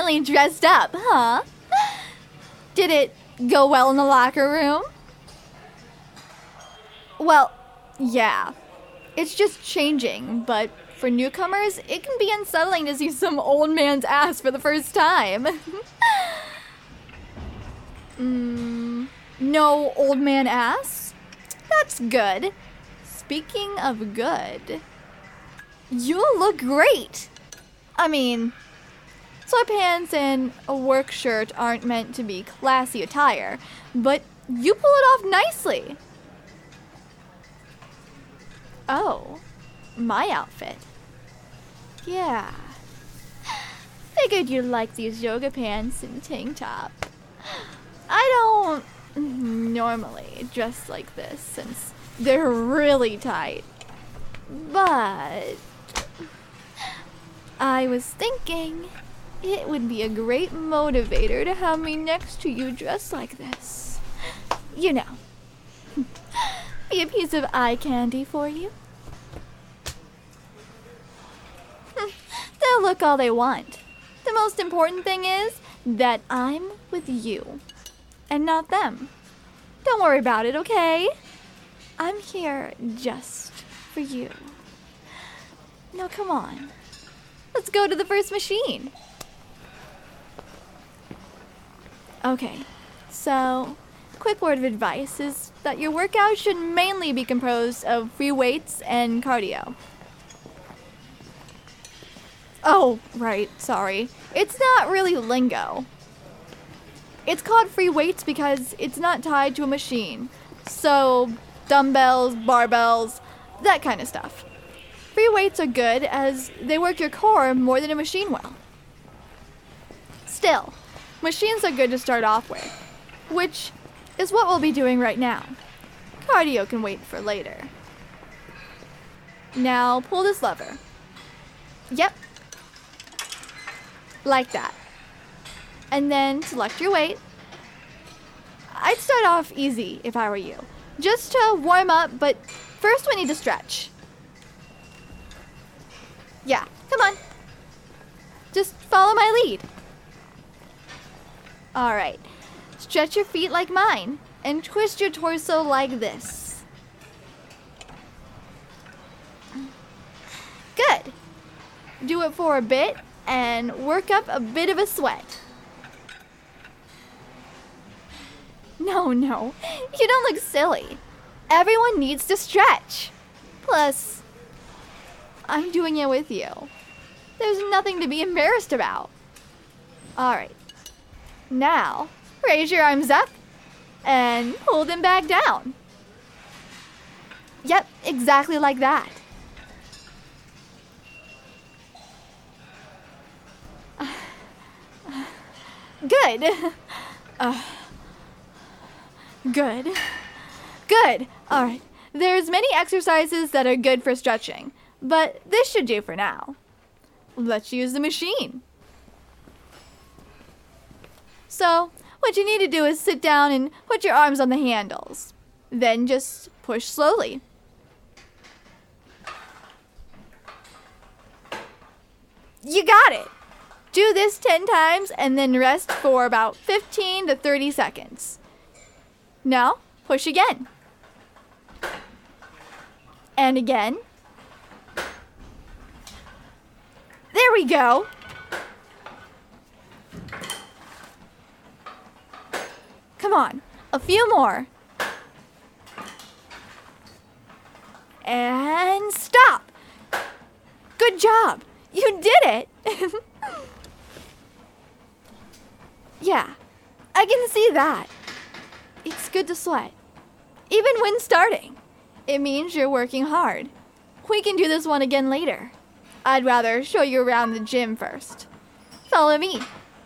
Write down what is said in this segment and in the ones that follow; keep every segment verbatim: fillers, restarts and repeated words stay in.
finally dressed up, huh? Did it go well in the locker room? Well, yeah. It's just changing, but for newcomers, it can be unsettling to see some old man's ass for the first time. mm, no old man ass? That's good. Speaking of good, you look great. I mean, sweatpants and a work shirt aren't meant to be classy attire, but you pull it off nicely. Oh, my outfit. Yeah. Figured you'd like these yoga pants and tank top. I don't normally dress like this since they're really tight. But I was thinking it would be a great motivator to have me next to you dressed like this. You know. Be a piece of eye candy for you. They'll look all they want. The most important thing is that I'm with you and not them. Don't worry about it, okay? I'm here just for you. Now come on. Let's go to the first machine. Okay, so quick word of advice is that your workout should mainly be composed of free weights and cardio. Oh, right, sorry. It's not really lingo. It's called free weights because it's not tied to a machine. So, dumbbells, barbells, that kind of stuff. Free weights are good as they work your core more than a machine will. Still, machines are good to start off with, which is what we'll be doing right now. Cardio can wait for later. Now pull this lever. Yep. Like that. And then select your weight. I'd start off easy if I were you. Just to warm up, but first we need to stretch. Yeah, come on. Just follow my lead. Alright. Stretch your feet like mine and twist your torso like this. Good. Do it for a bit and work up a bit of a sweat. No, no, you don't look silly. Everyone needs to stretch. Plus, I'm doing it with you. There's nothing to be embarrassed about. Alright. Now, raise your arms up and pull them back down. Yep, exactly like that. Good. Uh, good. Good. Alright. There's many exercises that are good for stretching, but this should do for now. Let's use the machine. So, what you need to do is sit down and put your arms on the handles. Then just push slowly. You got it! Do this ten times and then rest for about fifteen to thirty seconds. Now, push again. And again. There we go. Come on, a few more. And stop. Good job. You did it. Yeah, I can see that. It's good to sweat. Even when starting. It means you're working hard. We can do this one again later. I'd rather show you around the gym first. Follow me.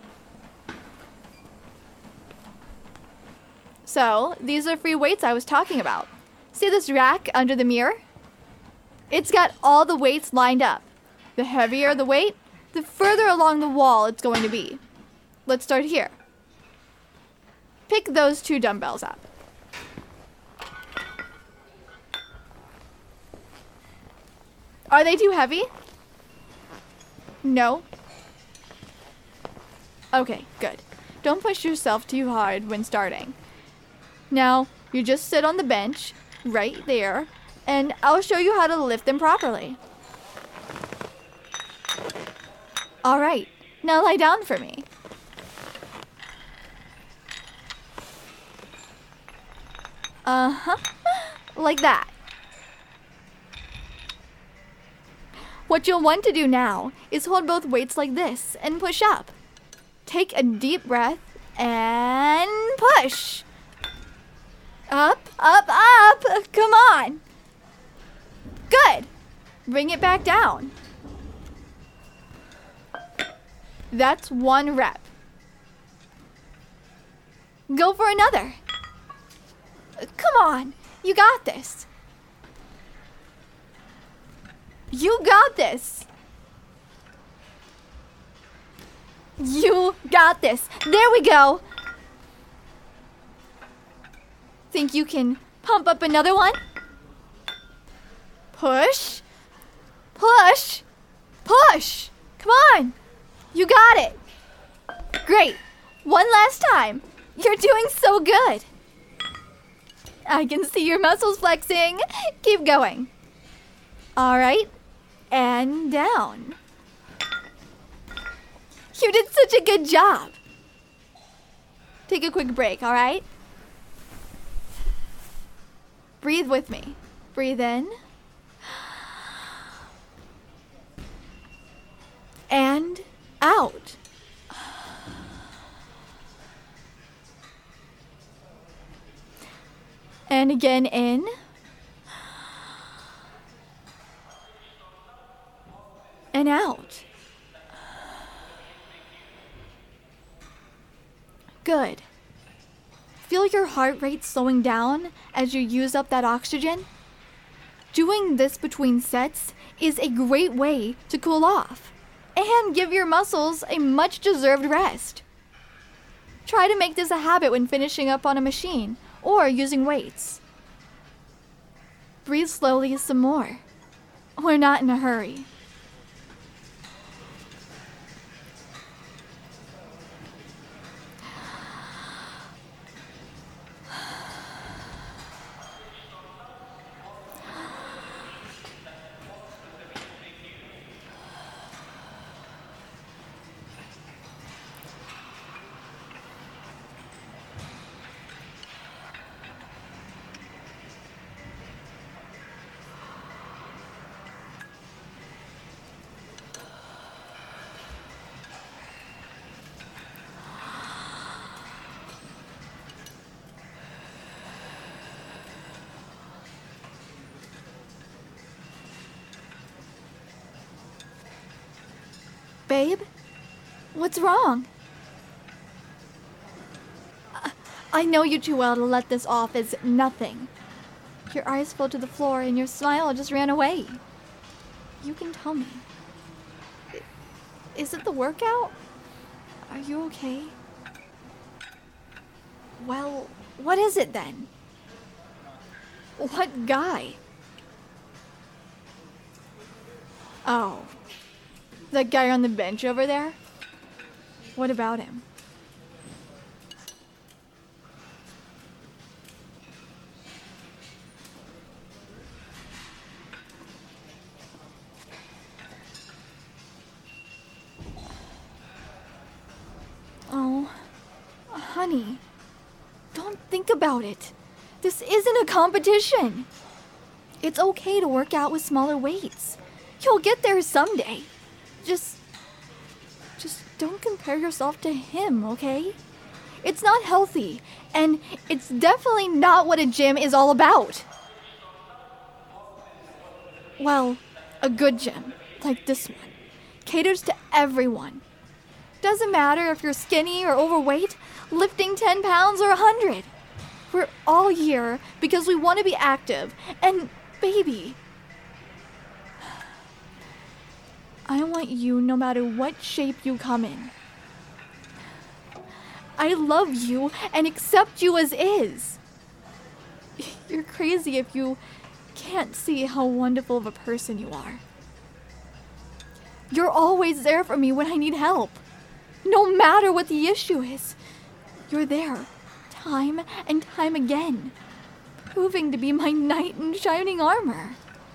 So, these are free weights I was talking about. See this rack under the mirror? It's got all the weights lined up. The heavier the weight, the further along the wall it's going to be. Let's start here. Pick those two dumbbells up. Are they too heavy? No. Okay, good. Don't push yourself too hard when starting. Now, you just sit on the bench, right there, and I'll show you how to lift them properly. All right, now lie down for me. Uh-huh, like that. What you'll want to do now is hold both weights like this and push up. Take a deep breath and push. Up, up, up. Come on. Good. Bring it back down. That's one rep. Go for another. Come on. You got this. You got this. You got this. There we go. Think you can pump up another one? Push. Push. Push. Come on. You got it. Great. One last time. You're doing so good. I can see your muscles flexing. Keep going. All right. And down. You did such a good job. Take a quick break, all right? Breathe with me. Breathe in. And out. And again in. And out. Good. Feel your heart rate slowing down as you use up that oxygen? Doing this between sets is a great way to cool off and give your muscles a much deserved rest. Try to make this a habit when finishing up on a machine or using weights. Breathe slowly some more. We're not in a hurry. Babe, what's wrong? I, I know you too well to let this off as nothing. Your eyes fell to the floor and your smile just ran away. You can tell me. I- Is it the workout? Are you okay? Well, what is it then? What guy? Oh. That guy on the bench over there? What about him? Oh, honey, don't think about it. This isn't a competition. It's okay to work out with smaller weights. You'll get there someday. Just, just don't compare yourself to him, okay? It's not healthy, and it's definitely not what a gym is all about. Well, a good gym, like this one, caters to everyone. Doesn't matter if you're skinny or overweight, lifting ten pounds or one hundred. We're all here because we want to be active, and baby, I want you no matter what shape you come in. I love you and accept you as is. You're crazy if you can't see how wonderful of a person you are. You're always there for me when I need help. No matter what the issue is, you're there, time and time again, proving to be my knight in shining armor.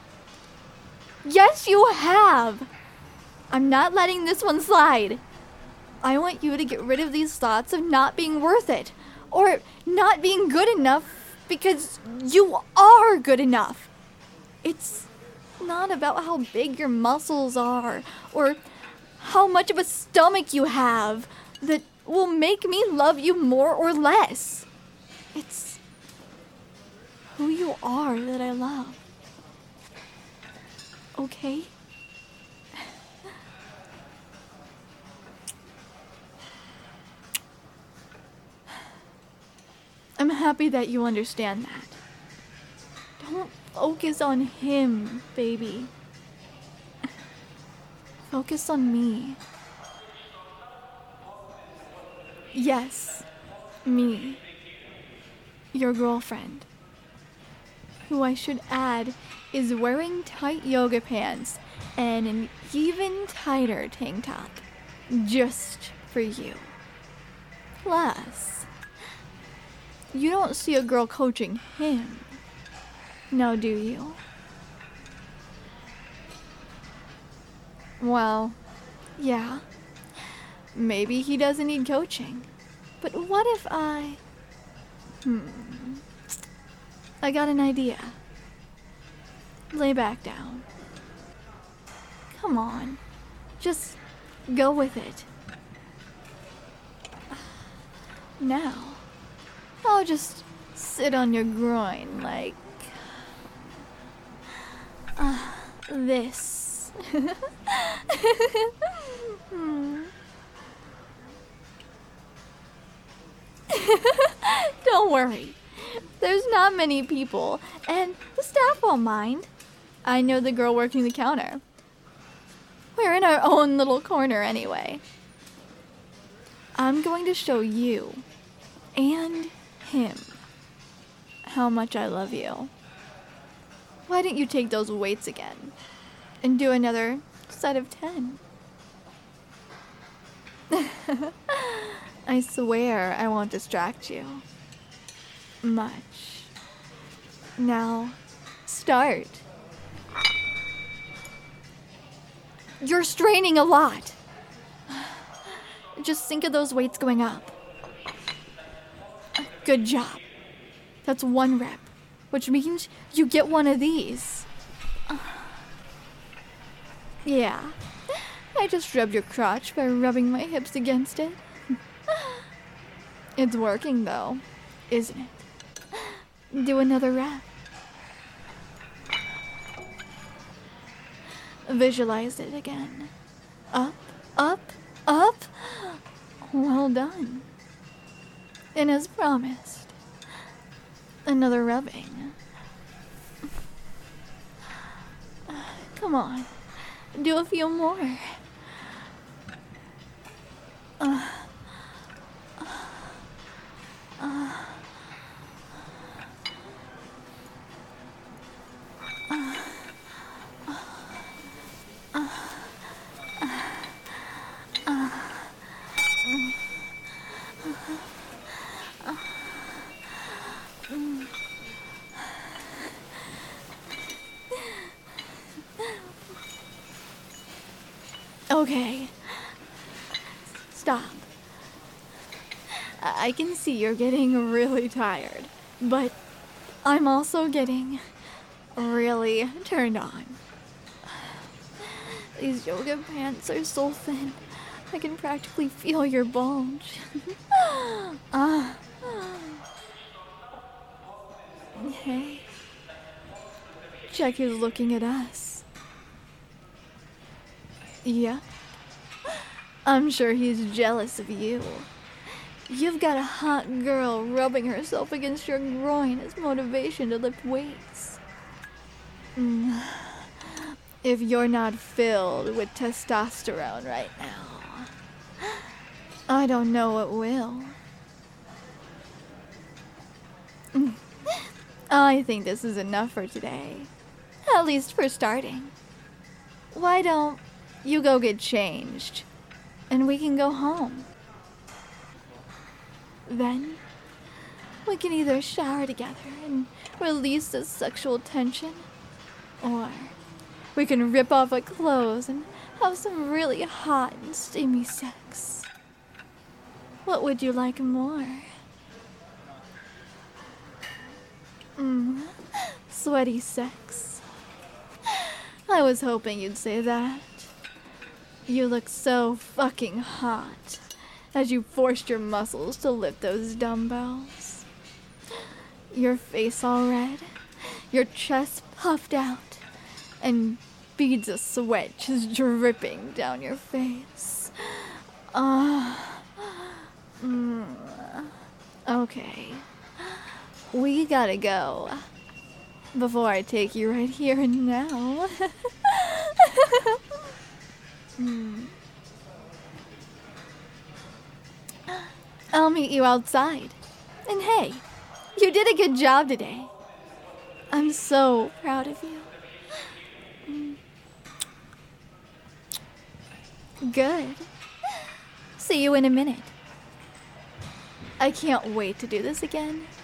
Yes, you have! I'm not letting this one slide. I want you to get rid of these thoughts of not being worth it, or not being good enough, because you are good enough. It's not about how big your muscles are, or how much of a stomach you have that will make me love you more or less. It's who you are that I love. Okay? I'm happy that you understand that. Don't focus on him, baby. Focus on me. Yes, me. Your girlfriend. Who I should add is wearing tight yoga pants and an even tighter tank top. Just for you. Plus, you don't see a girl coaching him. Now do you? Well, yeah. Maybe he doesn't need coaching. But what if I... Hmm. I got an idea. Lay back down. Come on. Just go with it. Now, I'll just sit on your groin like... Uh, this. hmm. Don't worry. There's not many people, and the staff won't mind. I know the girl working the counter. We're in our own little corner anyway. I'm going to show you and him how much I love you. Why didn't you take those weights again and do another set of ten? I swear I won't distract you much. Now, start. You're straining a lot. Just think of those weights going up. Good job. That's one rep, which means you get one of these. Yeah, I just rubbed your crotch by rubbing my hips against it. It's working though, isn't it? Do another rep. Visualize it again. Up, up, up. Well done. And as promised, another rubbing. Come on, do a few more. Uh, uh, Okay. Stop. I-, I can see you're getting really tired, but I'm also getting really turned on. These yoga pants are so thin, I can practically feel your bulge. uh, hey. Check who's looking at us. Yeah. I'm sure he's jealous of you. You've got a hot girl rubbing herself against your groin as motivation to lift weights. Mm. If you're not filled with testosterone right now, I don't know what will. Mm. I think this is enough for today. At least for starting. Why don't you go get changed? and we can go home. Then, we can either shower together and release the sexual tension, or we can rip off our clothes and have some really hot and steamy sex. What would you like more? Mmm, sweaty sex. I was hoping you'd say that. You look so fucking hot as you forced your muscles to lift those dumbbells. Your face all red, your chest puffed out, and beads of sweat just dripping down your face. Ah. Uh, mm, okay. We gotta go. Before I take you right here and now. mm. I'll meet you outside. And hey, you did a good job today. I'm so proud of you. Mm. Good. See you in a minute. I can't wait to do this again.